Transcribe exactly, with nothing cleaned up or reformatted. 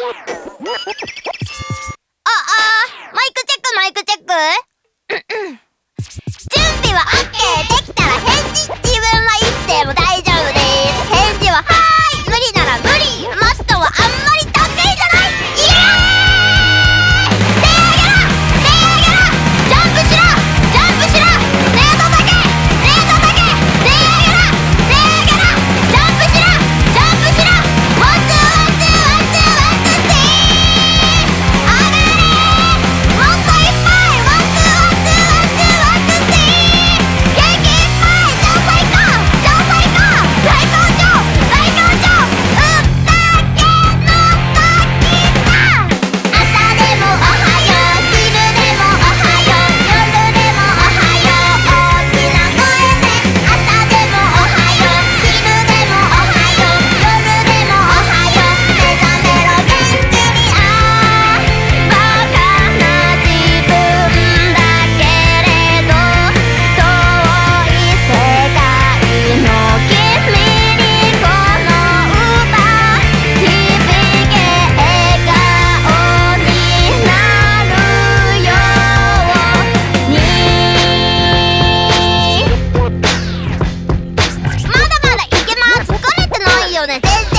ああ、マイクチェックマイクチェック準備は OK。 できたら返事。自分は言っても大丈夫です。返事ははーい、無理なら無理、マストはあんまり得意じゃない。イエーイ。手上げろ手上げろ、ジャンプしろジャンプしろ、レートだけレートだけ、手上げろ手上げろ、ジャンプしろジャンプしろ、ワンツーワンツーワンツーワンツースリー、上がれもっといっぱい、ワンツーワンツーワンツーワンツースリー、元気いっぱい、超最高超最高最高潮最高潮、うったけの時だ。朝でもおはよう、昼でもおはよう、夜でもおはよう、大きな声で。朝でもおはよう、昼でもおはよう、夜でもおはよう、目覚めろ元気に。あーバカな自分だけれど遠い世界の君にこの歌響け、笑顔になるように。まだまだいけます。疲れてないよね全然。